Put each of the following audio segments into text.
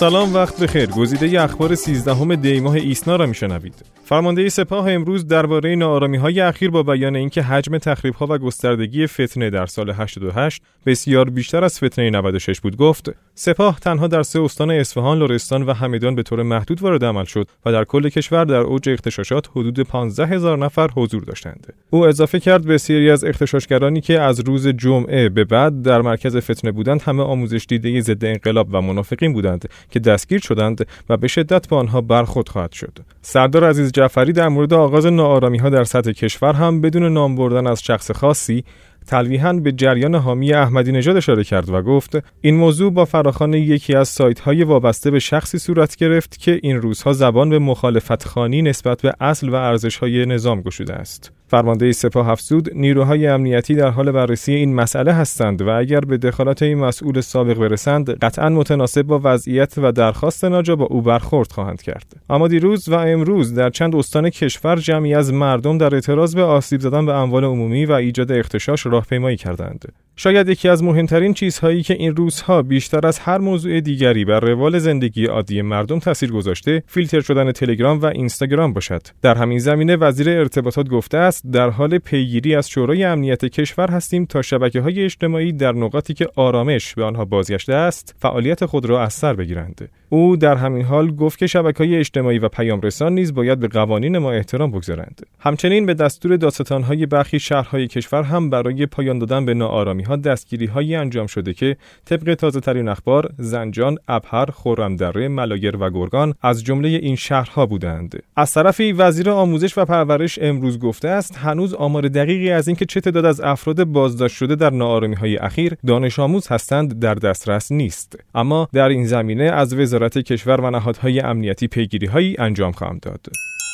سلام، وقت بخیر. گزیده اخبار 13 دی ماه ایسنا را میشنوید. فرمانده سپاه امروز درباره ناآرامی‌های اخیر با بیان اینکه حجم تخریب‌ها و گستردگی فتنه در سال 88 بسیار بیشتر از فتنه 96 بود گفت: سپاه تنها در 3 استان اصفهان، لرستان و همدان به طور محدود وارد عمل شد و در کل کشور در اوج اغتشاشات حدود 15000 نفر حضور داشتند. او اضافه کرد بسیاری از اغتشاشگرانی که از روز جمعه به بعد در مرکز فتنه بودند همه آموزش دیده ضد انقلاب و منافقین بودند که دستگیر شدند و به شدت با آنها برخورد خواهد شد. سردار عزیز جعفری در مورد آغاز ناآرامی‌ها در سطح کشور هم بدون نام بردن از شخص خاصی تلویحاً به جریان حامی احمدی نژاد اشاره کرد و گفت این موضوع با فراخوان یکی از سایت‌های وابسته به شخصی صورت گرفت که این روزها زبان به مخالفت‌خوانی نسبت به اصل و ارزش‌های نظام گشوده است. فرمانده سپاه افزود نیروهای امنیتی در حال بررسی این مسئله هستند و اگر به دخالت این مسئول سابق برسند قطعاً متناسب با وضعیت و درخواست ناجا با او برخورد خواهند کرد. اما دیروز و امروز در چند استان کشور جمعی از مردم در اعتراض به آسیب زدن به اموال عمومی و ایجاد اغتشاش راهپیمایی کردند. شاید یکی از مهمترین چیزهایی که این روزها بیشتر از هر موضوع دیگری بر روال زندگی عادی مردم تاثیر گذاشته فیلتر شدن تلگرام و اینستاگرام باشد. در همین زمینه وزیر ارتباطات گفته است در حال پیگیری از شورای امنیت کشور هستیم تا شبکه‌های اجتماعی در نقاطی که آرامش به آنها بازگشته است فعالیت خود را از سر بگیرند. او در همین حال گفت که شبکه‌های اجتماعی و پیام رسان نیز باید به قوانین ما احترام بگذارند. همچنین به دستور دادستان‌های برخی شهرهای کشور هم برای پایان دادن به ناآرامی‌ها دستگیری‌هایی انجام شده که طبق تازه‌ترین اخبار زنجان، ابهر، خرم‌دره، ملایر و گرگان از جمله این شهرها بودند. از طرفی وزیر آموزش و پرورش امروز گفته است هنوز آمار دقیقی از اینکه چه تعداد از افراد بازداشت شده در ناآرامی‌های اخیر دانش آموز هستند در دسترس نیست. اما در این زمینه از وزارت کشور و نهادهای امنیتی پیگیری‌هایی انجام خواهد داد.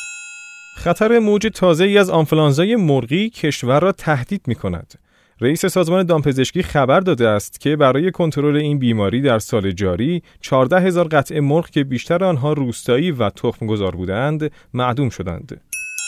خطر موج تازه‌ای از آنفولانزای مرغی کشور را تهدید می‌کند. رئیس سازمان دامپزشکی خبر داده است که برای کنترل این بیماری در سال جاری 14000 قطعه مرغ که بیشتر آنها روستایی و تخم‌گذار بودند معدوم شدند.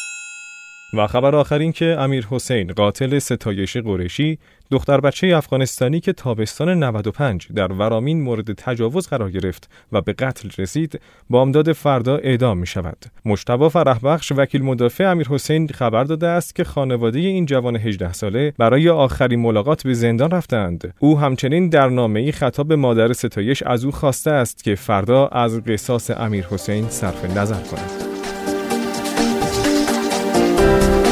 و خبر آخر این که امیر حسین قاتل ستایش قریشی دختر بچه افغانستانی که تابستان 95 در ورامین مورد تجاوز قرار گرفت و به قتل رسید بامداد فردا اعدام می شود. مجتبی فرحبخش وکیل مدافع امیر حسین خبر داده است که خانواده این جوان 18 ساله برای آخرین ملاقات به زندان رفتند. او همچنین در نامه‌ای خطاب به مادر ستایش از او خواسته است که فردا از قصاص امیر حسین صرف نظر کند.